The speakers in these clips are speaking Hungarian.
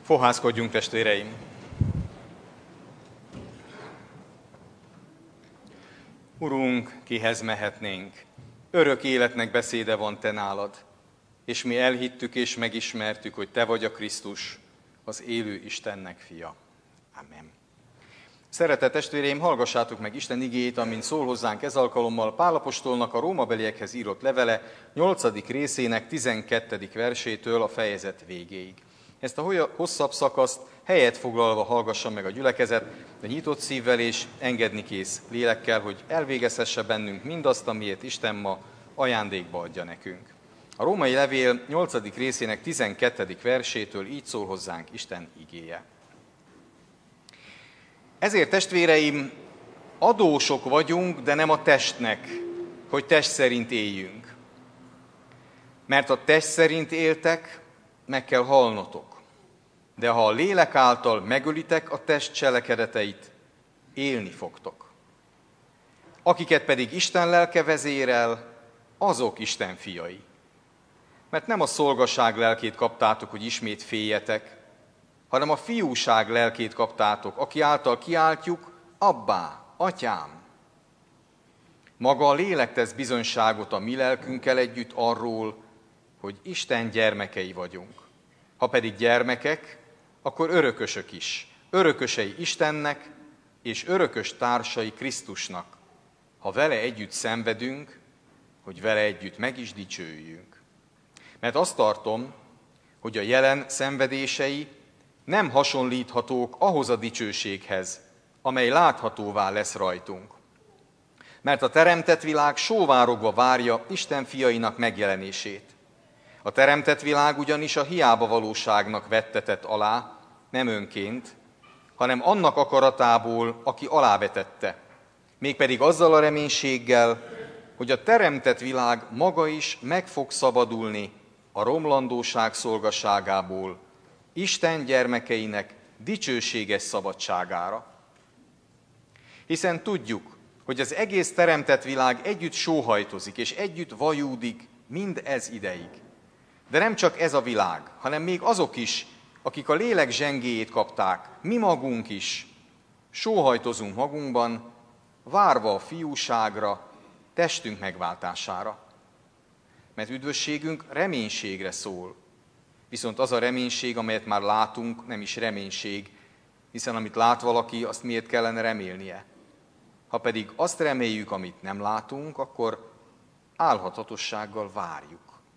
Fohászkodjunk, testvéreim! Urunk, kihez mehetnénk? Örök életnek beszéde van te nálad, és mi elhittük és megismertük, hogy te vagy a Krisztus, az élő Istennek fia. Amen. Szeretett testvéreim, hallgassátok meg Isten igéjét, amint szól hozzánk ez alkalommal Pál apostolnak a rómabeliekhez írott levele 8. részének 12. versétől a fejezet végéig. Ezt a hosszabb szakaszt helyet foglalva hallgassa meg a gyülekezet, de nyitott szívvel és engednikész lélekkel, hogy elvégezhesse bennünk mindazt, amiért Isten ma ajándékba adja nekünk. A római levél 8. részének 12. versétől így szól hozzánk Isten igéje. Ezért, testvéreim, adósok vagyunk, de nem a testnek, hogy test szerint éljünk. Mert a test szerint éltek, meg kell halnotok. De ha a lélek által megölitek a test cselekedeteit, élni fogtok. Akiket pedig Isten lelke vezérel, azok Isten fiai. Mert nem a szolgaság lelkét kaptátok, hogy ismét féljetek, hanem a fiúság lelkét kaptátok, aki által kiáltjuk, Abbá, Atyám. Maga a lélek tesz bizonyságot a mi lelkünkkel együtt arról, hogy Isten gyermekei vagyunk. Ha pedig gyermekek, akkor örökösök is, örökösei Istennek, és örökös társai Krisztusnak, ha vele együtt szenvedünk, hogy vele együtt meg is dicsőjünk. Mert azt tartom, hogy a jelen szenvedései nem hasonlíthatók ahhoz a dicsőséghez, amely láthatóvá lesz rajtunk. Mert a teremtett világ sóvárogva várja Isten fiainak megjelenését. A teremtett világ ugyanis a hiába valóságnak vettetett alá, nem önként, hanem annak akaratából, aki alávetette. Mégpedig azzal a reménységgel, hogy a teremtett világ maga is meg fog szabadulni a romlandóság szolgaságából, Isten gyermekeinek dicsőséges szabadságára. Hiszen tudjuk, hogy az egész teremtett világ együtt sóhajtozik, és együtt vajúdik mind ez ideig. De nem csak ez a világ, hanem még azok is, akik a lélek zsengéjét kapták, mi magunk is, sóhajtozunk magunkban, várva a fiúságra, testünk megváltására. Mert üdvösségünk reménységre szól. Viszont az a reménység, amelyet már látunk, nem is reménység, hiszen amit lát valaki, azt miért kellene remélnie? Ha pedig azt reméljük, amit nem látunk, akkor álhatatossággal várjuk.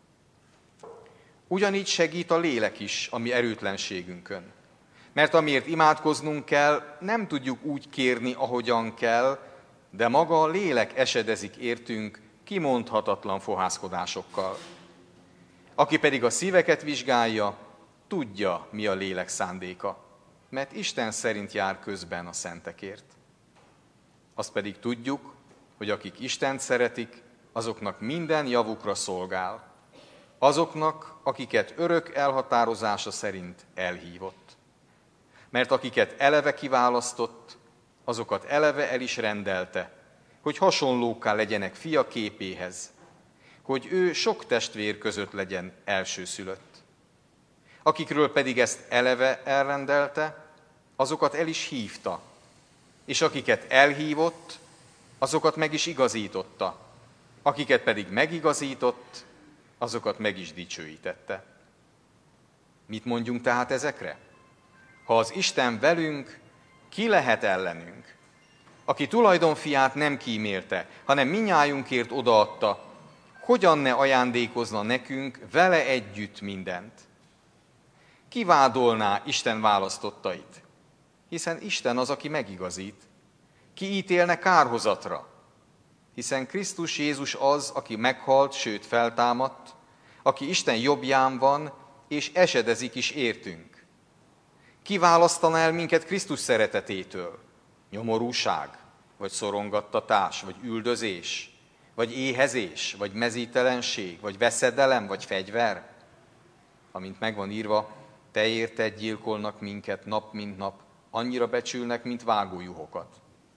Ugyanígy segít a lélek is a mi erőtlenségünkön. Mert amiért imádkoznunk kell, nem tudjuk úgy kérni, ahogyan kell, de maga a lélek esedezik értünk kimondhatatlan fohászkodásokkal. Aki pedig a szíveket vizsgálja, tudja, mi a lélek szándéka, mert Isten szerint jár közben a szentekért. Azt pedig tudjuk, hogy akik Istent szeretik, azoknak minden javukra szolgál, azoknak, akiket örök elhatározása szerint elhívott. Mert akiket eleve kiválasztott, azokat eleve el is rendelte, hogy hasonlókká legyenek fia képéhez, hogy ő sok testvér között legyen elsőszülött. Akikről pedig ezt eleve elrendelte, azokat el is hívta, és akiket elhívott, azokat meg is igazította, akiket pedig megigazított, azokat meg is dicsőítette. Mit mondjunk tehát ezekre? Ha az Isten velünk, ki lehet ellenünk? Aki tulajdonfiát nem kímélte, hanem minnyájunkért odaadta, hogyan ne ajándékozna nekünk vele együtt mindent? Ki vádolná Isten választottait? Hiszen Isten az, aki megigazít. Ki ítélne kárhozatra? Hiszen Krisztus Jézus az, aki meghalt, sőt feltámadt, aki Isten jobbján van, és esedezik is értünk. Ki választaná el minket Krisztus szeretetétől? Nyomorúság, vagy szorongattatás, vagy üldözés, vagy éhezés, vagy mezítelenség, vagy veszedelem, vagy fegyver? Amint megvan írva, te érted gyilkolnak minket nap mint nap, annyira becsülnek, mint vágójuhokat.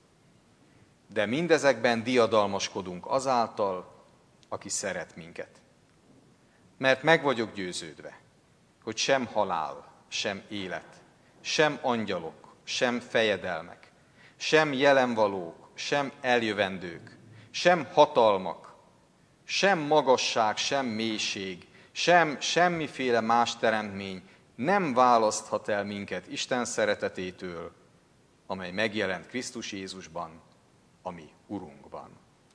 De mindezekben diadalmaskodunk azáltal, aki szeret minket. Mert meg vagyok győződve, hogy sem halál, sem élet, sem angyalok, sem fejedelmek, sem jelenvalók, sem eljövendők, sem hatalmak, sem magasság, sem mélység, sem semmiféle más teremtmény nem választhat el minket Isten szeretetétől, amely megjelent Krisztus Jézusban, a mi Urunkban.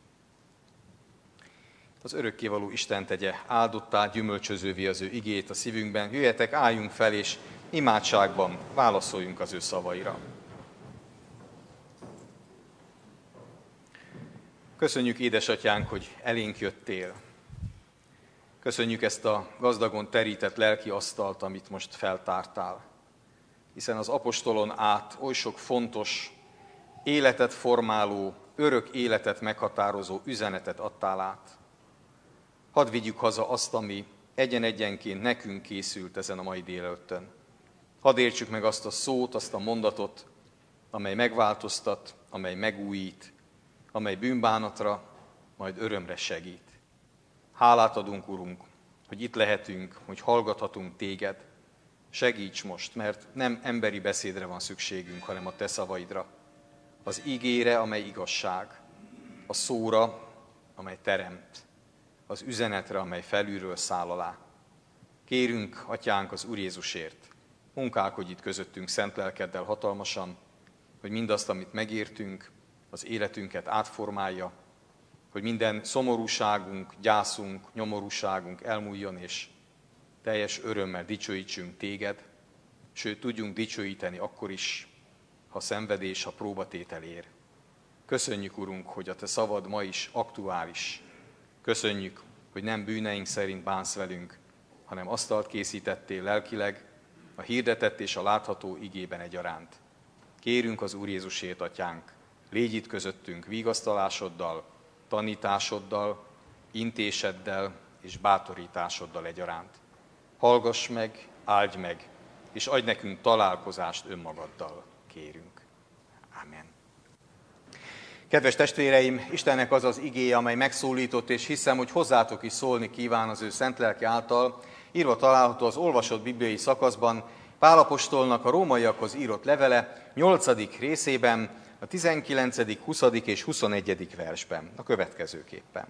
Az örökkévaló Isten tegye áldottá, gyümölcsözővé az ő igét a szívünkben. Jöjjetek, álljunk fel, és imádságban válaszoljunk az ő szavaira. Köszönjük, édesatyánk, hogy elénk jöttél. Köszönjük ezt a gazdagon terített lelki asztalt, amit most feltártál. Hiszen az apostolon át oly sok fontos, életet formáló, örök életet meghatározó üzenetet adtál át. Hadd vigyük haza azt, ami egyen-egyenként nekünk készült ezen a mai délelőttön. Hadd értsük meg azt a szót, azt a mondatot, amely megváltoztat, amely megújít, amely bűnbánatra, majd örömre segít. Hálát adunk, Urunk, hogy itt lehetünk, hogy hallgathatunk téged. Segíts most, mert nem emberi beszédre van szükségünk, hanem a te szavaidra. Az ígére, amely igazság, a szóra, amely teremt, az üzenetre, amely felülről száll alá. Kérünk, Atyánk, az Úr Jézusért, munkálkodj itt közöttünk szent lelkeddel hatalmasan, hogy mindazt, amit megértünk, az életünket átformálja, hogy minden szomorúságunk, gyászunk, nyomorúságunk elmúljon, és teljes örömmel dicsőítsünk téged, sőt tudjunk dicsőíteni akkor is, ha szenvedés, ha próbatétel ér. Köszönjük, Urunk, hogy a te szavad ma is aktuális. Köszönjük, hogy nem bűneink szerint bánsz velünk, hanem asztalt készítettél lelkileg, a hirdetett és a látható igében egyaránt. Kérünk az Úr Jézusért, Atyánk, légy itt közöttünk vigasztalásoddal, tanításoddal, intéseddel és bátorításoddal egyaránt. Hallgass meg, áldj meg, és adj nekünk találkozást önmagaddal, kérünk. Amen. Kedves testvéreim, Istennek az az igéje, amely megszólított, és hiszem, hogy hozzátok is szólni kíván az ő szent lelke által, írva található az olvasott bibliai szakaszban, Pál apostolnak a rómaiakhoz írott levele 8. részében, a 19., 20. és 21. versben, a következőképpen.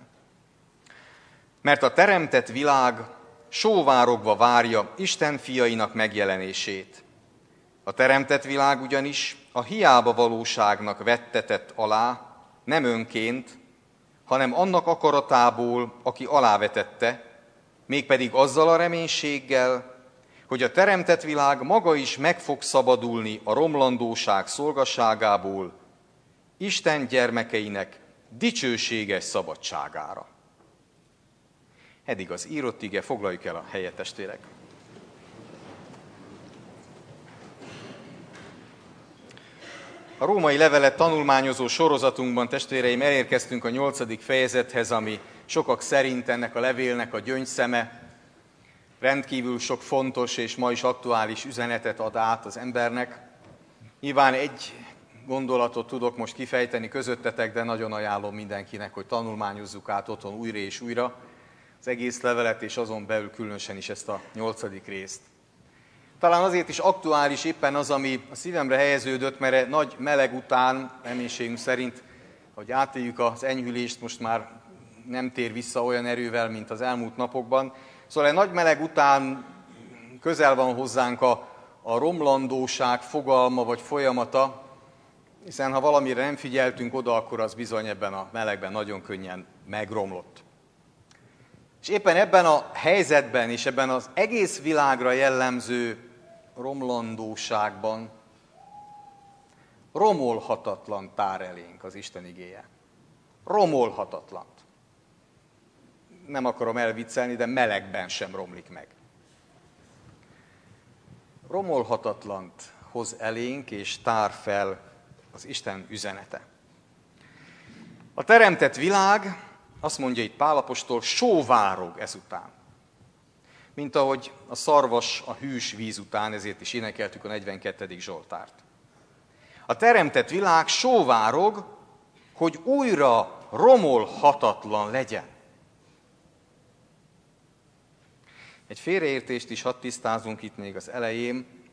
Mert a teremtett világ sóvárogva várja Isten fiainak megjelenését. A teremtett világ ugyanis a hiába valóságnak vettetett alá, nem önként, hanem annak akaratából, aki alávetette, mégpedig azzal a reménységgel, hogy a teremtett világ maga is meg fog szabadulni a romlandóság szolgaságából, Isten gyermekeinek dicsőséges szabadságára. Eddig az írott ige, foglaljuk el a helyet, testvérek. A római levelet tanulmányozó sorozatunkban, testvéreim, elérkeztünk a 8. fejezethez, ami sokak szerint ennek a levélnek a gyöngyszeme. Rendkívül sok fontos és ma is aktuális üzenetet ad át az embernek. Nyilván egy gondolatot tudok most kifejteni közöttetek, de nagyon ajánlom mindenkinek, hogy tanulmányozzuk át otthon újra és újra az egész levelet, és azon belül különösen is ezt a 8. részt. Talán azért is aktuális éppen az, ami a szívemre helyeződött, mert nagy meleg után, reménységünk szerint, hogy átéljük az enyhülést, most már nem tér vissza olyan erővel, mint az elmúlt napokban. Szóval egy nagy meleg után közel van hozzánk a romlandóság fogalma vagy folyamata, hiszen ha valamire nem figyeltünk oda, akkor az bizony ebben a melegben nagyon könnyen megromlott. És éppen ebben a helyzetben és ebben az egész világra jellemző romlandóságban romolhatatlan tár elénk az Isten igéje. Romolhatatlan. Nem akarom elviccelni, de melegben sem romlik meg. Romolhatatlant hoz elénk és tár fel az Isten üzenete. A teremtett világ, azt mondja itt Pál apostol, sóvárog ezután. Mint ahogy a szarvas a hűs víz után, ezért is énekeltük a 42. Zsoltárt. A teremtett világ sóvárog, hogy újra romolhatatlan legyen. Egy félreértést is hadd tisztázunk itt még az elején.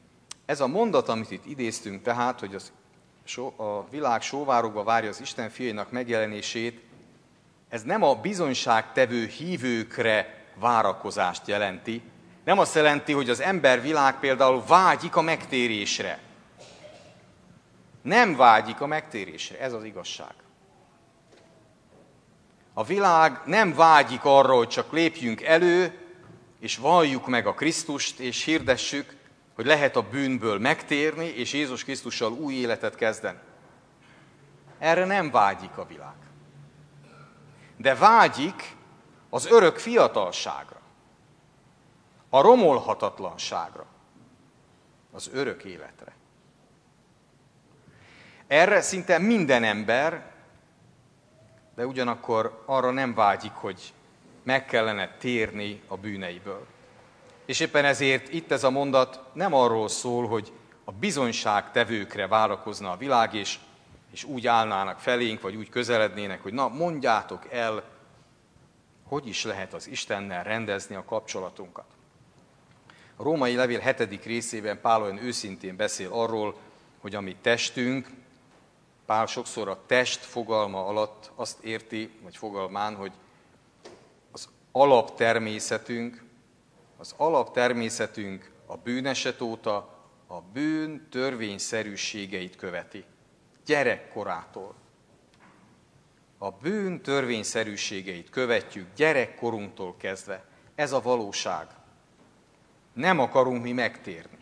Ez a mondat, amit itt idéztünk tehát, hogy a világ sóvárogva várja az Isten fiainak megjelenését, ez nem a bizonyságtevő hívőkre várakozást jelenti. Nem azt jelenti, hogy az embervilág például vágyik a megtérésre. Nem vágyik a megtérésre, ez az igazság. A világ nem vágyik arra, hogy csak lépjünk elő, és valljuk meg a Krisztust, és hirdessük, hogy lehet a bűnből megtérni, és Jézus Krisztussal új életet kezdeni. Erre nem vágyik a világ. De vágyik az örök fiatalságra, a romolhatatlanságra, az örök életre. Erre szinte minden ember, de ugyanakkor arra nem vágyik, hogy meg kellene térni a bűneiből. És éppen ezért itt ez a mondat nem arról szól, hogy a bizonyságtevőkre várakozna a világ, és úgy állnának felénk, vagy úgy közelednének, hogy na, mondjátok el, hogy is lehet az Istennel rendezni a kapcsolatunkat. A római levél 7. részében Pál olyan őszintén beszél arról, hogy a mi testünk, Pál sokszor a test fogalma alatt azt érti, vagy fogalmán, hogy az alaptermészetünk a bűneset óta a bűn törvényszerűségeit követi. Gyerekkorától. A bűn törvényszerűségeit követjük gyerekkorunktól kezdve. Ez a valóság. Nem akarunk mi megtérni.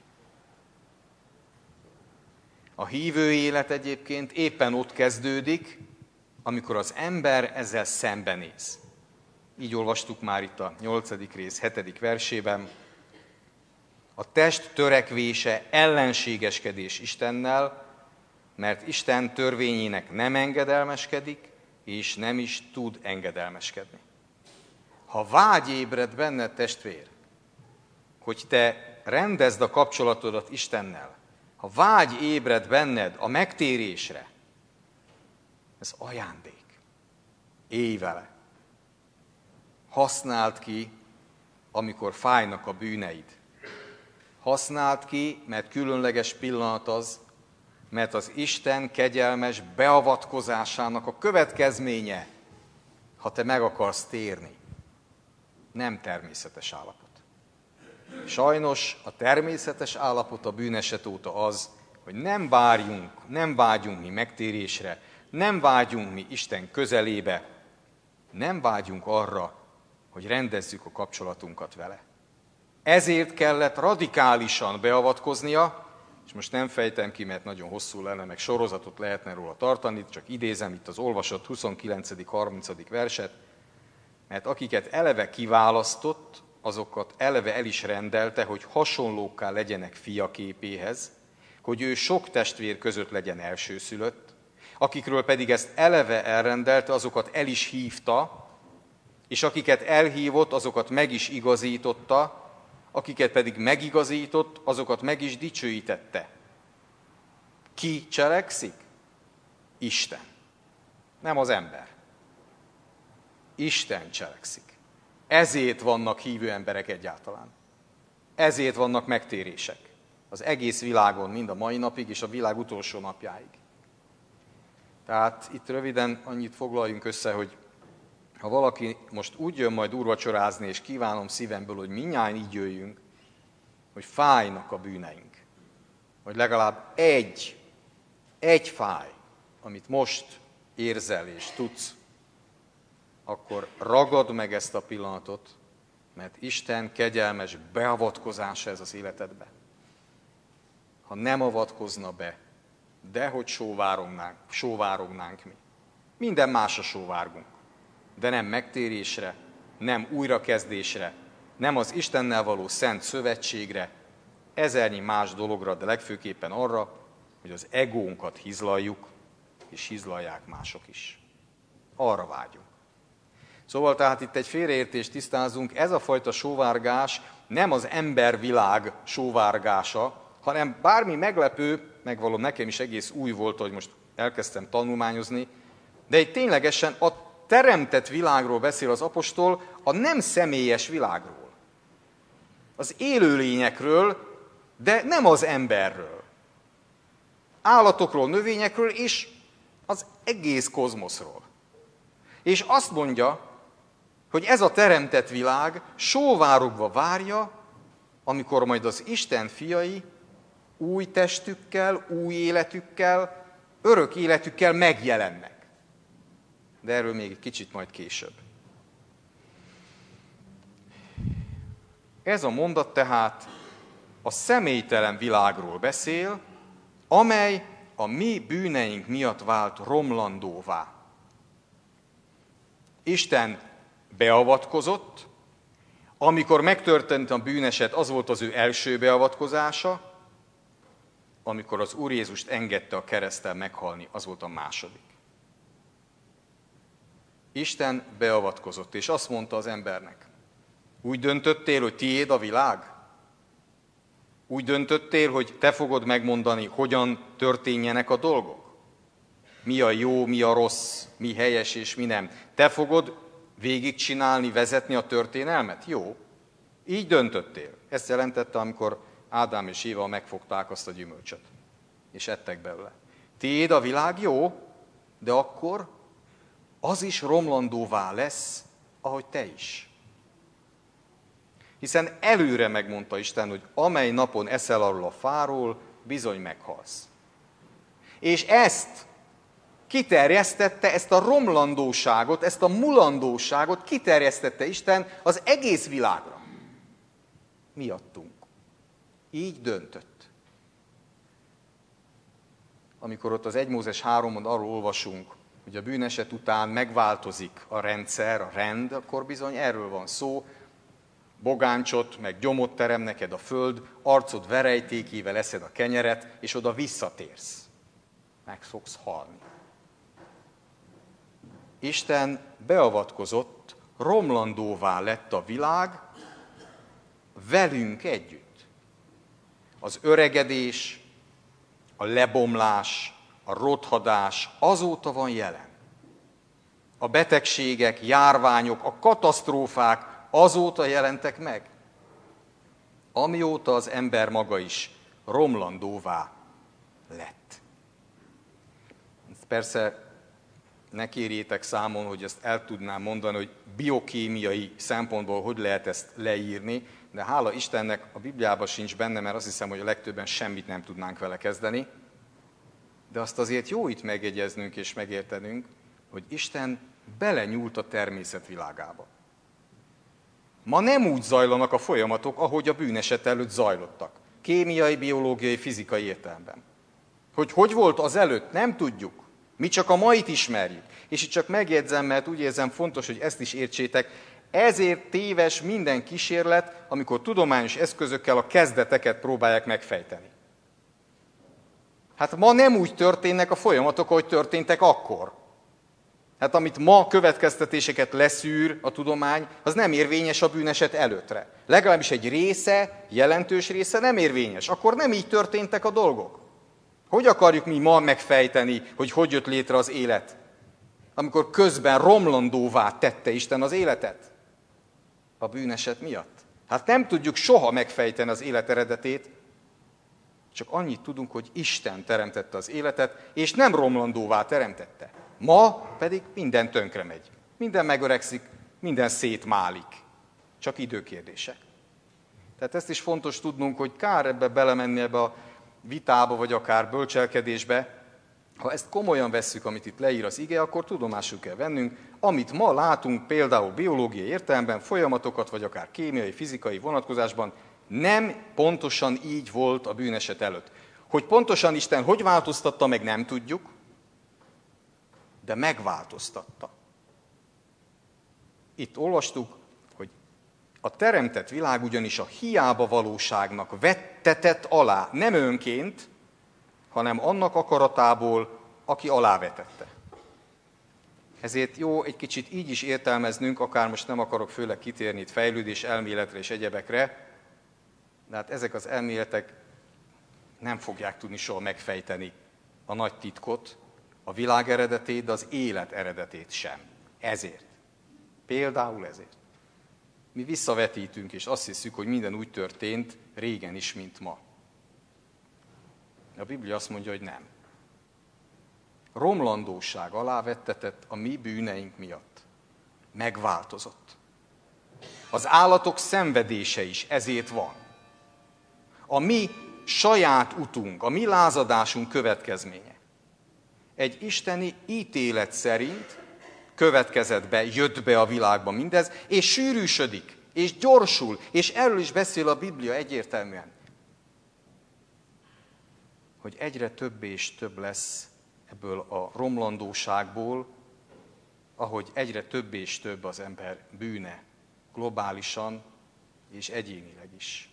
A hívő élet egyébként éppen ott kezdődik, amikor az ember ezzel szembenéz. Így olvastuk már itt a 8. rész 7. versében. A test törekvése ellenségeskedés Istennel, mert Isten törvényének nem engedelmeskedik, és nem is tud engedelmeskedni. Ha vágy ébred benned, testvér, hogy te rendezd a kapcsolatodat Istennel, ha vágy ébred benned a megtérésre, ez ajándék. Élj vele. Használd ki, amikor fájnak a bűneid. Használd ki, mert különleges pillanat az, mert az Isten kegyelmes beavatkozásának a következménye, ha te meg akarsz térni. Nem természetes állapot. Sajnos a természetes állapot a bűneset óta az, hogy nem vágyunk mi megtérésre, nem vágyunk mi Isten közelébe, nem vágyunk arra, hogy rendezzük a kapcsolatunkat vele. Ezért kellett radikálisan beavatkoznia, és most nem fejtem ki, mert nagyon hosszú lenne, meg sorozatot lehetne róla tartani, csak idézem itt az olvasott 29.-30. verset, mert akiket eleve kiválasztott, azokat eleve el is rendelte, hogy hasonlókká legyenek fia képéhez, hogy ő sok testvér között legyen elsőszülött, akikről pedig ezt eleve elrendelte, azokat el is hívta, és akiket elhívott, azokat meg is igazította, akiket pedig megigazított, azokat meg is dicsőítette. Ki cselekszik? Isten. Nem az ember. Isten cselekszik. Ezért vannak hívő emberek egyáltalán. Ezért vannak megtérések. Az egész világon, mind a mai napig, és a világ utolsó napjáig. Tehát itt röviden annyit foglaljunk össze, hogy ha valaki most úgy jön majd úrvacsorázni, és kívánom szívemből, hogy mindnyájan így jöjjünk, hogy fájnak a bűneink. Hogy legalább egy fáj, amit most érzel és tudsz, akkor ragad meg ezt a pillanatot, mert Isten kegyelmes beavatkozása ez az életedbe. Ha nem avatkozna be, dehogy sóvárognánk mi. Minden másra sóvárgunk, de nem megtérésre, nem újrakezdésre, nem az Istennel való szent szövetségre, ezernyi más dologra, de legfőképpen arra, hogy az egónkat hizlaljuk, és hizlalják mások is. Arra vágyunk. Szóval tehát itt egy félreértést tisztázunk, ez a fajta sóvárgás nem az embervilág sóvárgása, hanem bármi meglepő, megvalom, nekem is egész új volt, hogy most elkezdtem tanulmányozni, de itt ténylegesen a teremtett világról beszél az apostol, a nem személyes világról. Az élőlényekről, de nem az emberről. Állatokról, növényekről és az egész kozmoszról. És azt mondja, hogy ez a teremtett világ sóvárogva várja, amikor majd az Isten fiai új testükkel, új életükkel, örök életükkel megjelennek. De erről még egy kicsit majd később. Ez a mondat tehát a személytelen világról beszél, amely a mi bűneink miatt vált romlandóvá. Isten beavatkozott, amikor megtörtént a bűneset, az volt az ő első beavatkozása, amikor az Úr Jézust engedte a kereszten meghalni, az volt a második. Isten beavatkozott, és azt mondta az embernek, úgy döntöttél, hogy tiéd a világ? Úgy döntöttél, hogy te fogod megmondani, hogyan történjenek a dolgok? Mi a jó, mi a rossz, mi helyes és mi nem. Te fogod végigcsinálni, vezetni a történelmet? Jó. Így döntöttél. Ezt jelentette, amikor Ádám és Éva megfogták azt a gyümölcsöt, és ettek belőle. Tiéd a világ? Jó, de akkor az is romlandóvá lesz, ahogy te is. Hiszen előre megmondta Isten, hogy amely napon eszel arról a fáról, bizony meghalsz. És ezt kiterjesztette, ezt a romlandóságot, ezt a mulandóságot kiterjesztette Isten az egész világra. Miattunk. Így döntött. Amikor ott az 1 Mózes 3-on arról olvasunk, hogy a bűneset után megváltozik a rendszer, a rend, akkor bizony erről van szó. Bogáncsot, meg gyomot terem neked a föld, arcod verejtékével eszed a kenyeret, és oda visszatérsz. Meg fogsz halni. Isten beavatkozott, romlandóvá lett a világ velünk együtt. Az öregedés, a lebomlás, a rothadás azóta van jelen. A betegségek, járványok, a katasztrófák azóta jelentek meg, amióta az ember maga is romlandóvá lett. Ezt persze ne kérjétek számon, hogy ezt el tudnám mondani, hogy biokémiai szempontból hogy lehet ezt leírni, de hála Istennek a Bibliában sincs benne, mert azt hiszem, hogy a legtöbben semmit nem tudnánk vele kezdeni. De azt azért jó itt megjegyeznünk és megértenünk, hogy Isten belenyúlt a természet világába. Ma nem úgy zajlanak a folyamatok, ahogy a bűneset előtt zajlottak. Kémiai, biológiai, fizikai értelemben. Hogy volt az előtt, nem tudjuk. Mi csak a mait ismerjük. És itt csak megjegyzem, mert úgy érzem fontos, hogy ezt is értsétek. Ezért téves minden kísérlet, amikor tudományos eszközökkel a kezdeteket próbálják megfejteni. Hát ma nem úgy történnek a folyamatok, ahogy történtek akkor. Hát amit ma következtetéseket leszűr a tudomány, az nem érvényes a bűneset előttre. Legalábbis egy része, jelentős része nem érvényes. Akkor nem így történtek a dolgok. Hogy akarjuk mi ma megfejteni, hogy jött létre az élet? Amikor közben romlandóvá tette Isten az életet? A bűneset miatt. Hát nem tudjuk soha megfejteni az élet eredetét, csak annyit tudunk, hogy Isten teremtette az életet, és nem romlandóvá teremtette. Ma pedig minden tönkre megy. Minden megöregszik, minden szétmálik. Csak időkérdése. Tehát ezt is fontos tudnunk, hogy kár ebbe belemenni ebbe a vitába, vagy akár bölcselkedésbe. Ha ezt komolyan vesszük, amit itt leír az ige, akkor tudomásul kell vennünk, amit ma látunk például biológiai értelemben, folyamatokat, vagy akár kémiai, fizikai vonatkozásban, nem pontosan így volt a bűneset előtt. Hogy pontosan Isten hogy változtatta meg, nem tudjuk, de megváltoztatta. Itt olvastuk, hogy a teremtett világ ugyanis a hiába valóságnak vettetett alá, nem önként, hanem annak akaratából, aki alávetette. Ezért jó egy kicsit így is értelmeznünk, akár most nem akarok főleg kitérni itt fejlődés elméletre és egyebekre, de hát ezek az elméletek nem fogják tudni soha megfejteni a nagy titkot, a világ eredetét, de az élet eredetét sem. Ezért. Például ezért. Mi visszavetítünk, és azt hiszük, hogy minden úgy történt régen is, mint ma. A Biblia azt mondja, hogy nem. Romlandóság alá vettetett a mi bűneink miatt. Megváltozott. Az állatok szenvedése is ezért van. A mi saját utunk, a mi lázadásunk következménye. Egy isteni ítélet szerint következett be, jött be a világba mindez, és sűrűsödik, és gyorsul, és erről is beszél a Biblia egyértelműen, hogy egyre több és több lesz ebből a romlandóságból, ahogy egyre több és több az ember bűne, globálisan és egyénileg is.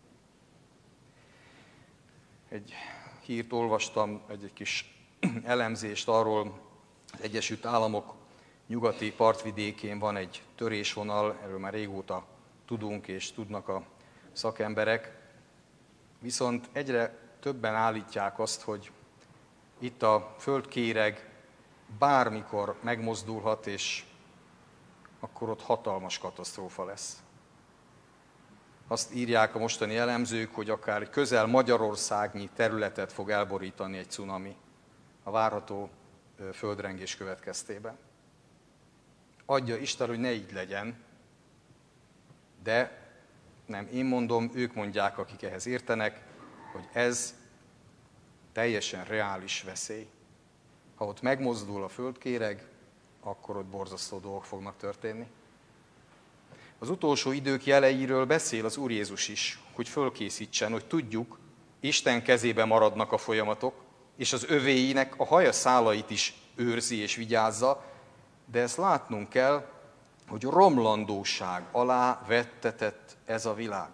Egy hírt olvastam, egy kis elemzést arról, az Egyesült Államok nyugati partvidékén van egy törésvonal, erről már régóta tudunk és tudnak a szakemberek, viszont egyre többen állítják azt, hogy itt a földkéreg bármikor megmozdulhat, és akkor ott hatalmas katasztrófa lesz. Azt írják a mostani elemzők, hogy akár közel Magyarországnyi területet fog elborítani egy cunami a várható földrengés következtében. Adja Isten, hogy ne így legyen, de nem én mondom, ők mondják, akik ehhez értenek, hogy ez teljesen reális veszély. Ha ott megmozdul a földkéreg, akkor ott borzasztó dolgok fognak történni. Az utolsó idők jeleiről beszél az Úr Jézus is, hogy fölkészítsen, hogy tudjuk, Isten kezébe maradnak a folyamatok, és az övéinek a haja szálait is őrzi és vigyázza, de ezt látnunk kell, hogy romlandóság alá vettetett ez a világ.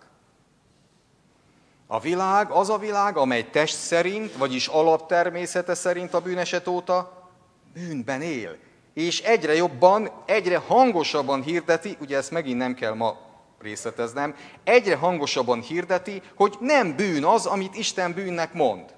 A világ az a világ, amely test szerint, vagyis alaptermészete szerint a bűneset óta bűnben él. És egyre jobban, egyre hangosabban hirdeti, ugye ezt megint nem kell ma részleteznem, egyre hangosabban hirdeti, hogy nem bűn az, amit Isten bűnnek mond.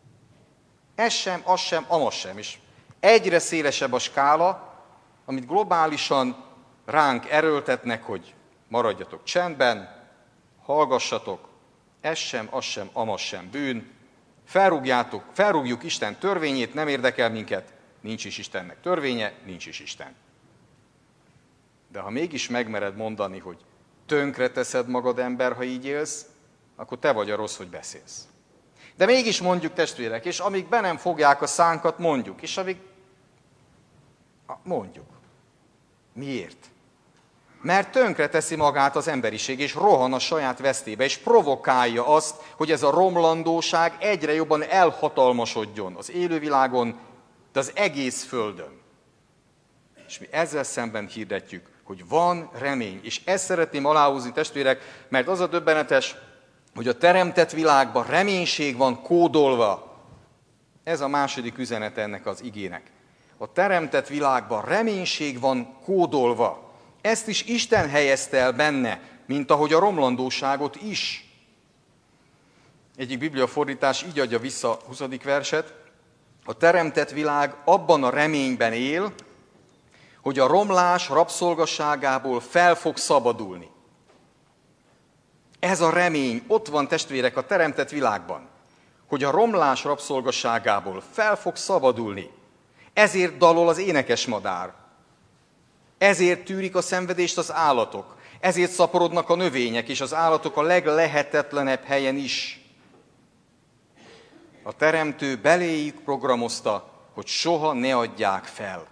Ez sem, az sem, amaz sem. És egyre szélesebb a skála, amit globálisan ránk erőltetnek, hogy maradjatok csendben, hallgassatok, ez sem, az sem, amaz sem bűn, felrúgjuk Isten törvényét, nem érdekel minket, nincs is Istennek törvénye, nincs is Isten. De ha mégis megmered mondani, hogy tönkre teszed magad, ember, ha így élsz, akkor te vagy a rossz, hogy beszélsz. De mégis mondjuk, testvérek, és amíg be nem fogják a szánkat, mondjuk, és amíg mondjuk. Miért? Mert tönkre teszi magát az emberiség, és rohan a saját vesztébe, és provokálja azt, hogy ez a romlandóság egyre jobban elhatalmasodjon az élővilágon, de az egész földön. És mi ezzel szemben hirdetjük, hogy van remény. És ezt szeretném aláhúzni, testvérek, mert az a döbbenetes, hogy a teremtett világban reménység van kódolva. Ez a második üzenete ennek az igének. A teremtett világban reménység van kódolva. Ezt is Isten helyezte el benne, mint ahogy a romlandóságot is. Egyik bibliafordítás így adja vissza a 20. verset. A teremtett világ abban a reményben él, hogy a romlás rabszolgasságából fel fog szabadulni. Ez a remény ott van, testvérek, a teremtett világban, hogy a romlás rabszolgasságából fel fog szabadulni. Ezért dalol az énekesmadár. Ezért tűrik a szenvedést az állatok. Ezért szaporodnak a növények és az állatok a leglehetetlenebb helyen is. A teremtő beléjük programozta, hogy soha ne adják fel.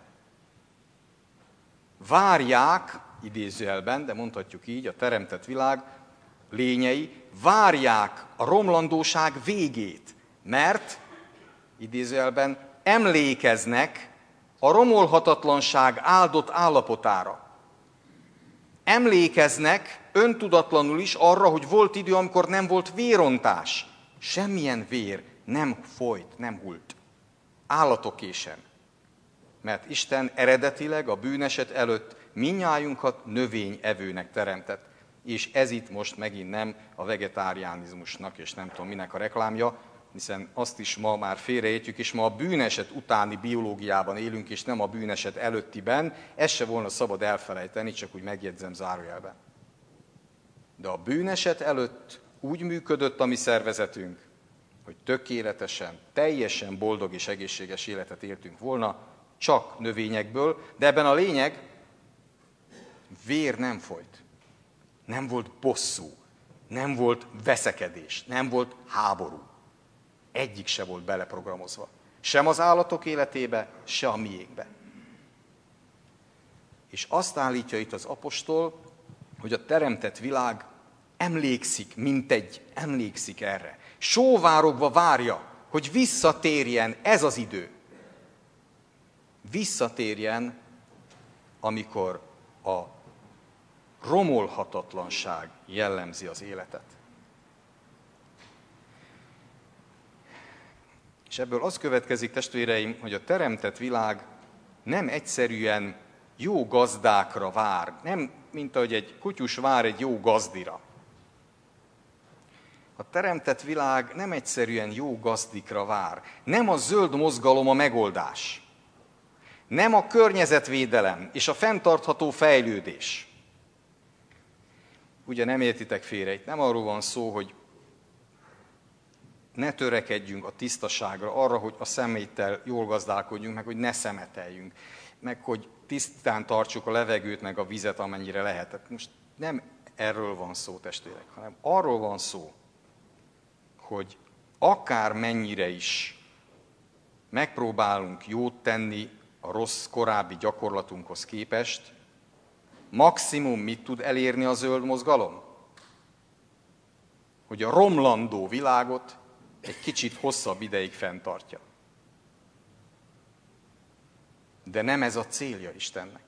Várják, idézőjelben, de mondhatjuk így, a teremtett világ lényei, várják a romlandóság végét, mert, idézőjelben, emlékeznek a romolhatatlanság áldott állapotára. Emlékeznek öntudatlanul is arra, hogy volt idő, amikor nem volt vérontás. Semmilyen vér nem folyt, nem hult. Állatoké sem. Mert Isten eredetileg a bűneset előtt mindnyájunkat növényevőnek teremtett. És ez itt most megint nem a vegetáriánizmusnak, és nem tudom minek a reklámja, hiszen azt is ma már félreértjük, és ma a bűneset utáni biológiában élünk, és nem a bűneset előttiben. Ezt se volna szabad elfelejteni, csak úgy megjegyzem zárójelben. De a bűneset előtt úgy működött a mi szervezetünk, hogy tökéletesen, teljesen boldog és egészséges életet éltünk volna, csak növényekből, de ebben a lényeg, vér nem folyt. Nem volt bosszú, nem volt veszekedés, nem volt háború. Egyik se volt beleprogramozva. Sem az állatok életébe, se a miénkbe. És azt állítja itt az apostol, hogy a teremtett világ emlékszik erre. Sóvárogva várja, hogy visszatérjen ez az idő. Visszatérjen, amikor a romolhatatlanság jellemzi az életet. És ebből az következik, testvéreim, hogy a teremtett világ nem egyszerűen jó gazdákra vár, nem mint ahogy egy kutyus vár egy jó gazdira. A teremtett világ nem egyszerűen jó gazdikra vár. Nem a zöld mozgalom a megoldás. Nem a környezetvédelem és a fenntartható fejlődés. Ugye nem értitek félre, itt nem arról van szó, hogy ne törekedjünk a tisztaságra, arra, hogy a szeméttel jól gazdálkodjunk, meg hogy ne szemeteljünk, meg hogy tisztán tartsuk a levegőt, meg a vizet, amennyire lehet. Most nem erről van szó, testvérek, hanem arról van szó, hogy akár mennyire is megpróbálunk jót tenni a rossz korábbi gyakorlatunkhoz képest, maximum mit tud elérni a zöld mozgalom? Hogy a romlandó világot egy kicsit hosszabb ideig fenntartja. De nem ez a célja Istennek.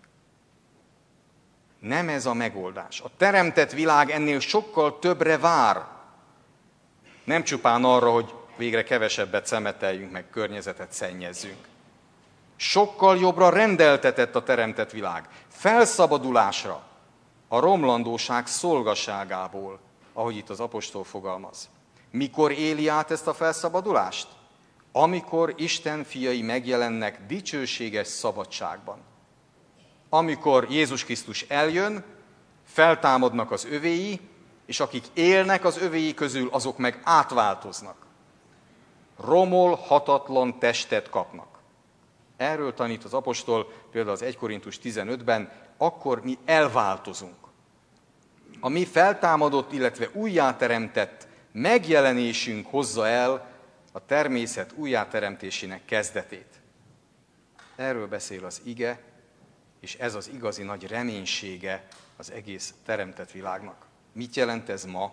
Nem ez a megoldás. A teremtett világ ennél sokkal többre vár. Nem csupán arra, hogy végre kevesebbet szemeteljünk, meg környezetet szennyezzünk. Sokkal jobbra rendeltetett a teremtett világ. Felszabadulásra a romlandóság szolgaságából, ahogy itt az apostol fogalmaz. Mikor éli át ezt a felszabadulást? Amikor Isten fiai megjelennek dicsőséges szabadságban. Amikor Jézus Krisztus eljön, feltámadnak az övéi, és akik élnek az övéi közül, azok meg átváltoznak. Romolhatatlan testet kapnak. Erről tanít az apostol, például az 1 Korintus 15-ben, akkor mi elváltozunk. A mi feltámadott, illetve újjáteremtett megjelenésünk hozza el a természet újjáteremtésének kezdetét. Erről beszél az ige, és ez az igazi nagy reménysége az egész teremtett világnak. Mit jelent ez ma?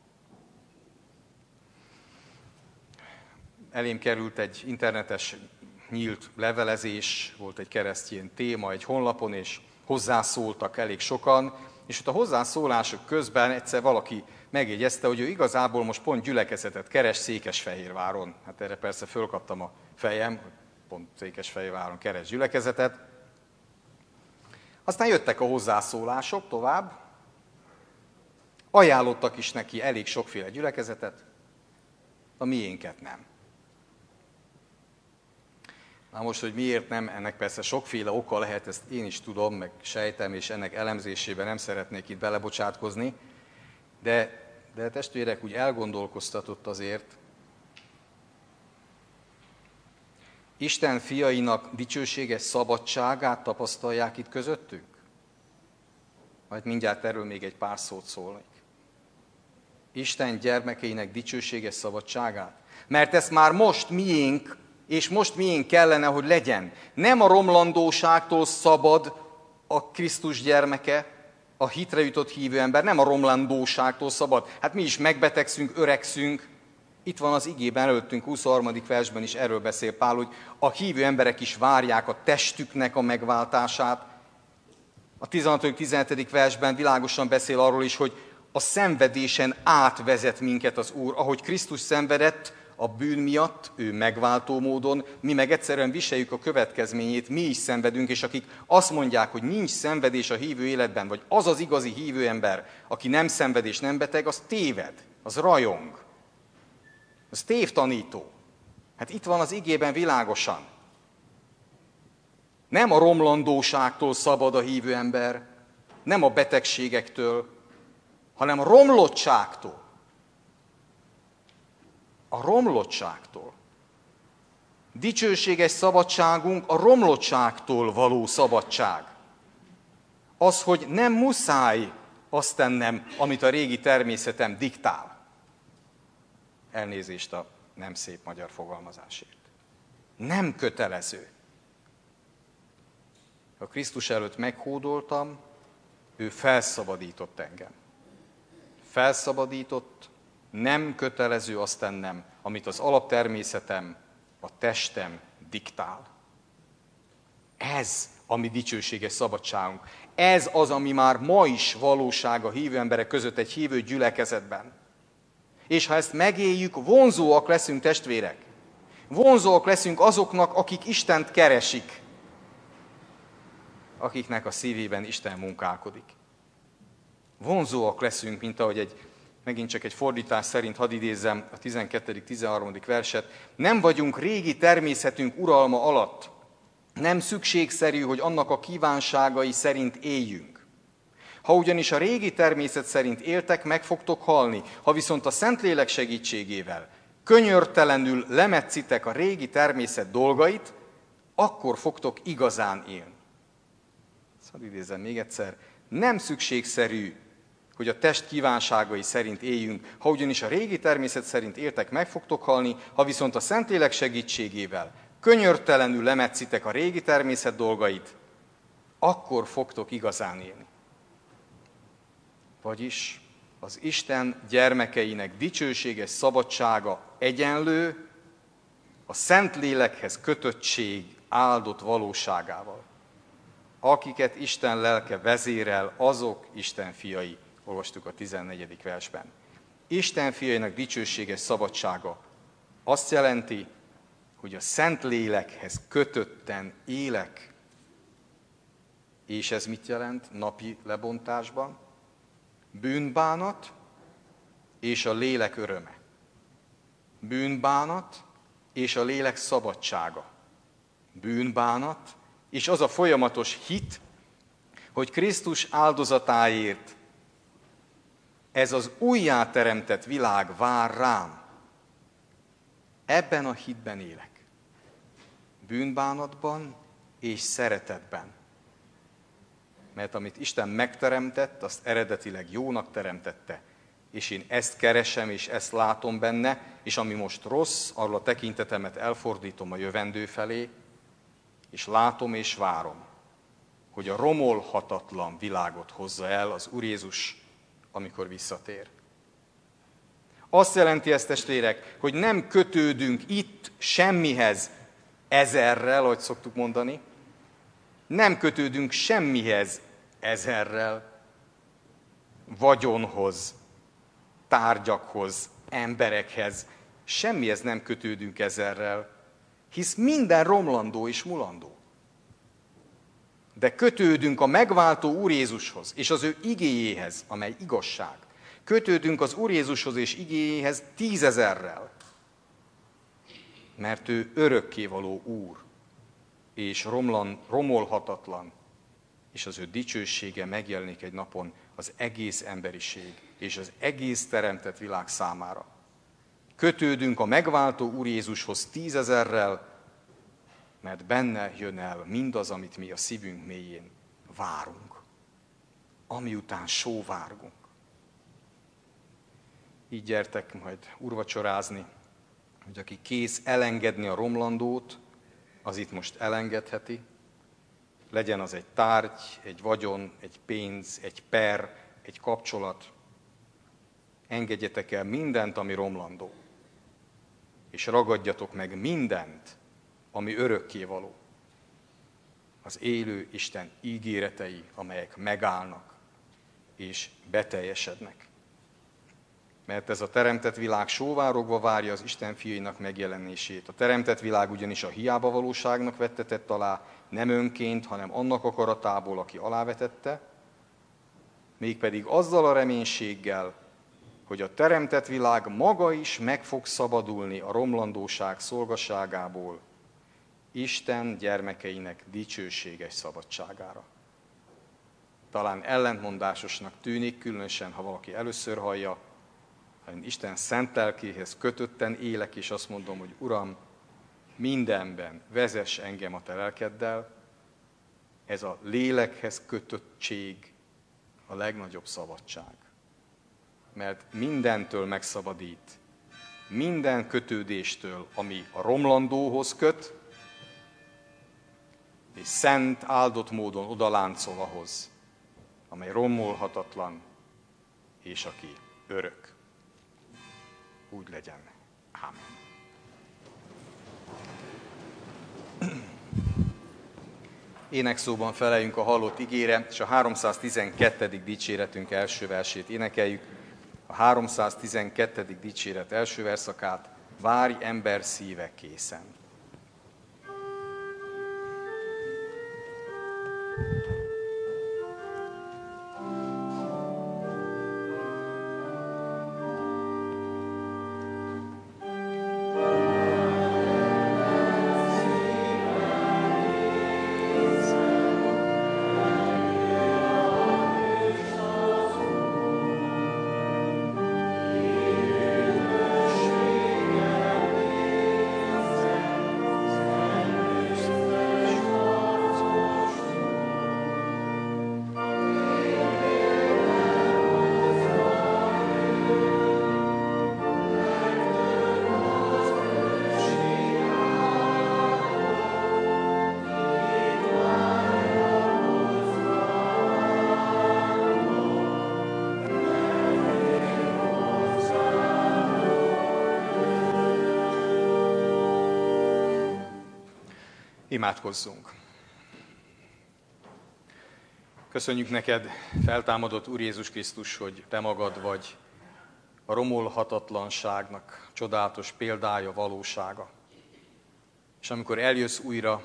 Elém került egy internetes nyílt levelezés, volt egy keresztény téma egy honlapon, és hozzászóltak elég sokan, és ott a hozzászólások közben egyszer valaki megjegyezte, hogy ő igazából most pont gyülekezetet keres Székesfehérváron. Hát erre persze fölkaptam a fejem, hogy pont Székesfehérváron keres gyülekezetet. Aztán jöttek a hozzászólások tovább, ajánlottak is neki elég sokféle gyülekezetet, a miénket nem. Na most, hogy miért nem, ennek persze sokféle oka lehet, ezt én is tudom, meg sejtem, és ennek elemzésében nem szeretnék itt belebocsátkozni, de testvérek úgy elgondolkoztatott azért, Isten fiainak dicsőséges szabadságát tapasztalják itt közöttünk? Majd mindjárt erről még egy pár szót szólnék. Isten gyermekeinek dicsőséges szabadságát? Mert ez már most miénk, és most miénk kellene, hogy legyen. Nem a romlandóságtól szabad a Krisztus gyermeke, a hitre jutott hívő ember, nem a romlandóságtól szabad. Hát mi is megbetegszünk, öregszünk. Itt van az igében előttünk, 23. versben is erről beszél Pál, hogy a hívő emberek is várják a testüknek a megváltását. A 16.-17. versben világosan beszél arról is, hogy a szenvedésen átvezet minket az Úr, ahogy Krisztus szenvedett a bűn miatt, ő megváltó módon, mi meg egyszerűen viseljük a következményét, mi is szenvedünk, és akik azt mondják, hogy nincs szenvedés a hívő életben, vagy az az igazi hívő ember, aki nem szenved és nem beteg, az téved, az rajong, az tévtanító. Hát itt van az igében világosan. Nem a romlandóságtól szabad a hívő ember, nem a betegségektől, hanem a romlottságtól. a romlottságtól. Dicsőséges szabadságunk a romlottságtól való szabadság. Az, hogy nem muszáj azt tennem, amit a régi természetem diktál. Elnézést a nem szép magyar fogalmazásért. Nem kötelező. Ha Krisztus előtt meghódoltam, ő felszabadított engem. Felszabadított, nem kötelező azt tennem, amit az alaptermészetem, a testem diktál. Ez a mi dicsőséges szabadságunk. Ez az, ami már ma is valóság a hívő emberek között, egy hívő gyülekezetben. És ha ezt megéljük, vonzóak leszünk, testvérek. Vonzóak leszünk azoknak, akik Istent keresik. Akiknek a szívében Isten munkálkodik. Vonzóak leszünk, mint ahogy megint csak egy fordítás szerint, hadd idézzem a 12.-13. verset. Nem vagyunk régi természetünk uralma alatt. Nem szükségszerű, hogy annak a kívánságai szerint éljünk. Ha ugyanis a régi természet szerint éltek, meg fogtok halni. Ha viszont a Szentlélek segítségével könyörtelenül lemetszitek a régi természet dolgait, akkor fogtok igazán élni. Szóval idézem még egyszer. Nem szükségszerű, hogy a test kívánságai szerint éljünk. Ha ugyanis a régi természet szerint éltek, meg fogtok halni. Ha viszont a Szentlélek segítségével könyörtelenül lemetszitek a régi természet dolgait, akkor fogtok igazán élni. Vagyis az Isten gyermekeinek dicsőséges szabadsága egyenlő a Szentlélekhez kötöttség áldott valóságával. Akiket Isten lelke vezérel, azok Isten fiai, olvastuk a 14. versben. Isten fiainak dicsőséges szabadsága azt jelenti, hogy a Szentlélekhez kötötten élek. És ez mit jelent napi lebontásban? Bűnbánat és a lélek öröme. Bűnbánat és a lélek szabadsága. Bűnbánat és az a folyamatos hit, hogy Krisztus áldozatáért ez az újjáteremtett világ vár rám. Ebben a hitben élek. Bűnbánatban és szeretetben. Mert amit Isten megteremtett, azt eredetileg jónak teremtette. És én ezt keresem, és ezt látom benne, és ami most rossz, arról a tekintetemet elfordítom a jövendő felé, és látom és várom, hogy a romolhatatlan világot hozza el az Úr Jézus, amikor visszatér. Azt jelenti ezt, testvérek, hogy nem kötődünk itt semmihez ezerrel, ahogy szoktuk mondani. Nem kötődünk semmihez ezerrel, vagyonhoz, tárgyakhoz, emberekhez. Semmihez nem kötődünk ezerrel, hisz minden romlandó és mulandó. De kötődünk a megváltó Úr Jézushoz és az ő igéjéhez, amely igazság. Kötődünk az Úr Jézushoz és igéjéhez 10 000-rel, mert ő örökkévaló Úr, és romolhatatlan, és az ő dicsősége megjelenik egy napon az egész emberiség és az egész teremtett világ számára. Kötődünk a megváltó Úr Jézushoz 10 000-rel, mert benne jön el mindaz, amit mi a szívünk mélyén várunk, ami után sóvárgunk. Így gyertek majd úrvacsorázni, hogy aki kész elengedni a romlandót, az itt most elengedheti. Legyen az egy tárgy, egy vagyon, egy pénz, egy per, egy kapcsolat. Engedjetek el mindent, ami romlandó. És ragadjatok meg mindent, ami örökkévaló. Az élő Isten ígéretei, amelyek megállnak és beteljesednek. Mert ez a teremtett világ sóvárogva várja az Isten fiainak megjelenését. A teremtett világ ugyanis a hiába valóságnak vettetett alá, nem önként, hanem annak akaratából, aki alávetette, mégpedig azzal a reménységgel, hogy a teremtett világ maga is meg fog szabadulni a romlandóság szolgaságából, Isten gyermekeinek dicsőséges szabadságára. Talán ellentmondásosnak tűnik, különösen, ha valaki először hallja, Ha én Isten szent lelkéhez kötötten élek, és azt mondom, hogy Uram, mindenben vezess engem a te lelkeddel, ez a lélekhez kötöttség a legnagyobb szabadság. Mert mindentől megszabadít, minden kötődéstől, ami a romlandóhoz köt, és szent, áldott módon odaláncol ahhoz, amely romolhatatlan, és aki örök. Úgy legyen. Ámen. Énekszóban feleljünk a hallott igére, és a 312. dicséretünk első versét énekeljük. A 312. dicséret első verszakát: Várj ember szíve készen. Imádkozzunk! Köszönjük neked, feltámadott Úr Jézus Krisztus, hogy te magad vagy a romolhatatlanságnak csodálatos példája, valósága. És amikor eljössz újra,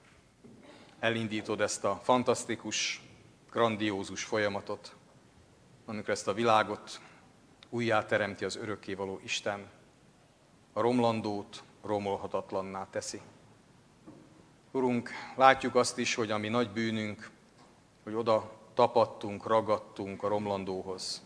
elindítod ezt a fantasztikus, grandiózus folyamatot, amikor ezt a világot újjáteremti az örökkévaló Isten, a romlandót romolhatatlanná teszi. Urunk, látjuk azt is, hogy a mi nagy bűnünk, hogy oda tapadtunk, ragadtunk a romlandóhoz.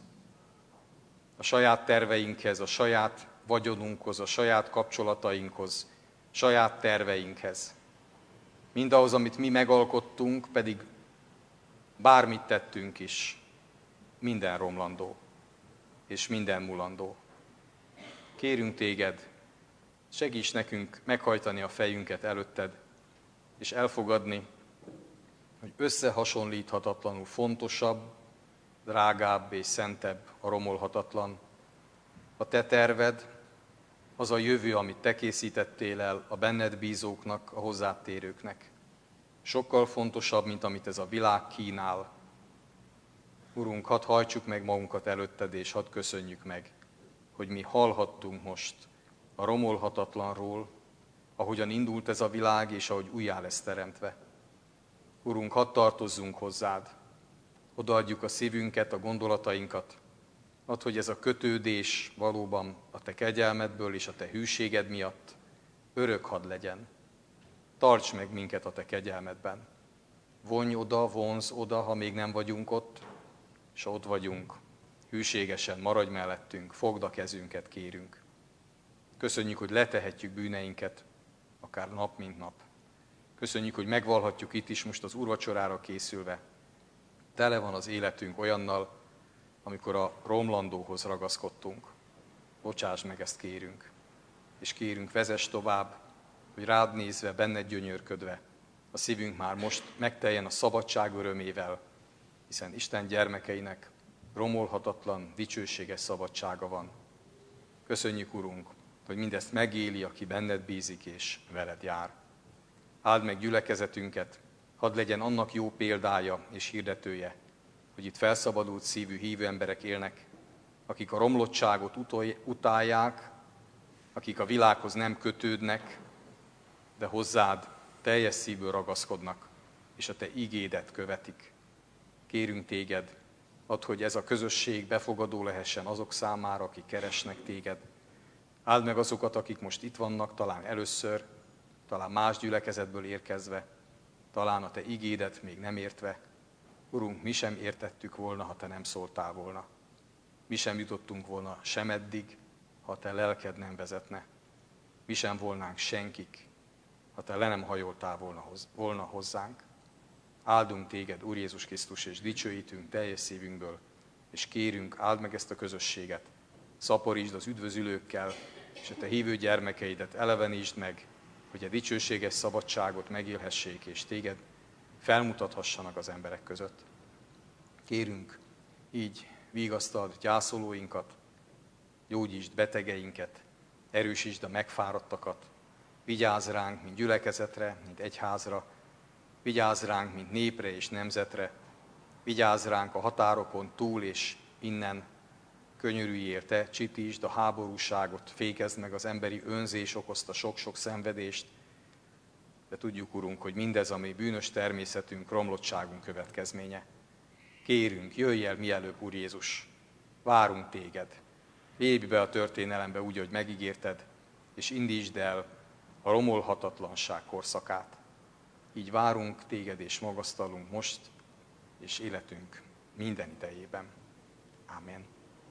A saját terveinkhez, a saját vagyonunkhoz, a saját kapcsolatainkhoz, saját terveinkhez. Mindahhoz, amit mi megalkottunk, pedig bármit tettünk is, minden romlandó és minden mulandó. Kérünk téged, segíts nekünk meghajtani a fejünket előtted, és elfogadni, hogy összehasonlíthatatlanul fontosabb, drágább és szentebb a romolhatatlan. A te terved az a jövő, amit te készítettél el a benned bízóknak, a hozzád térőknek. Sokkal fontosabb, mint amit ez a világ kínál. Urunk, hadd hajtsuk meg magunkat előtted, és hadd köszönjük meg, hogy mi hallhattunk most a romolhatatlanról, ahogyan indult ez a világ, és ahogy újjá lesz teremtve. Urunk, hadd tartozzunk hozzád, odaadjuk a szívünket, a gondolatainkat, add, hogy ez a kötődés valóban a te kegyelmedből és a te hűséged miatt örök hadd legyen. Tarts meg minket a te kegyelmedben. Vonj oda, vonz oda, ha még nem vagyunk ott, és ott vagyunk. Hűségesen maradj mellettünk, fogd a kezünket, kérünk. Köszönjük, hogy letehetjük bűneinket, akár nap, mint nap. Köszönjük, hogy megvalhatjuk itt is most az úrvacsorára készülve. Tele van az életünk olyannal, amikor a romlandóhoz ragaszkodtunk. Bocsáss meg, ezt kérünk. És kérünk, vezess tovább, hogy rád nézve, benned gyönyörködve, a szívünk már most megteljen a szabadság örömével, hiszen Isten gyermekeinek romolhatatlan, dicsőséges szabadsága van. Köszönjük, Urunk, hogy mindezt megéli, aki benned bízik és veled jár. Áld meg gyülekezetünket, hadd legyen annak jó példája és hirdetője, hogy itt felszabadult szívű hívő emberek élnek, akik a romlottságot utálják, akik a világhoz nem kötődnek, de hozzád teljes szívből ragaszkodnak, és a te igédet követik. Kérünk téged, add, hogy ez a közösség befogadó lehessen azok számára, akik keresnek téged. Áld meg azokat, akik most itt vannak, talán először, talán más gyülekezetből érkezve, talán a te igédet még nem értve. Urunk, mi sem értettük volna, ha te nem szóltál volna. mi sem jutottunk volna sem eddig, ha te lelked nem vezetne. Mi sem volnánk senkik, ha te le nem hajoltál volna hozzánk. Áldunk téged, Úr Jézus Krisztus, és dicsőítünk teljes szívünkből, és kérünk, áld meg ezt a közösséget, szaporítsd az üdvözülőkkel, és a te hívő gyermekeidet elevenítsd meg, hogy a dicsőséges szabadságot megélhessék, és téged felmutathassanak az emberek között. Kérünk, így vigasztald gyászolóinkat, gyógyítsd betegeinket, erősítsd a megfáradtakat, vigyázz ránk, mint gyülekezetre, mint egyházra, vigyázz ránk, mint népre és nemzetre, vigyázz ránk a határokon túl és innen, könyörülj érte, csitítsd a háborúságot, fékezd meg az emberi önzés okozta sok-sok szenvedést, de tudjuk, Urunk, hogy mindez a mi bűnös természetünk, romlottságunk következménye. Kérünk, jöjj el mielőbb, Úr Jézus, várunk téged, lépj be a történelembe úgy, hogy megígérted, és indítsd el a romolhatatlanság korszakát. Így várunk téged és magasztalunk most, és életünk minden idejében. Ámen.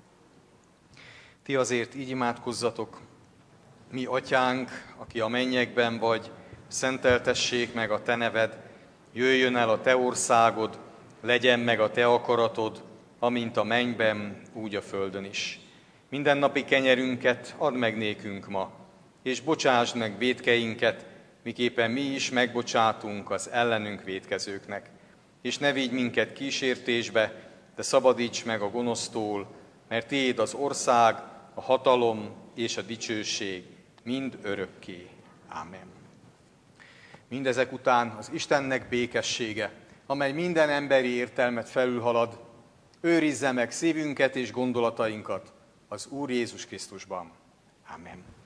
Ti azért így imádkozzatok: mi atyánk, aki a mennyekben vagy, szenteltessék meg a te neved, jöjjön el a te országod, legyen meg a te akaratod, amint a mennyben, úgy a földön is. Mindennapi kenyerünket add meg nékünk ma, és bocsásd meg vétkeinket, miképpen mi is megbocsátunk az ellenünk vétkezőknek. És ne vigy minket kísértésbe, de szabadíts meg a gonosztól, mert tiéd az ország, a hatalom és a dicsőség mind örökké. Ámen. Mindezek után az Istennek békessége, amely minden emberi értelmet felülhalad, őrizze meg szívünket és gondolatainkat az Úr Jézus Krisztusban. Ámen.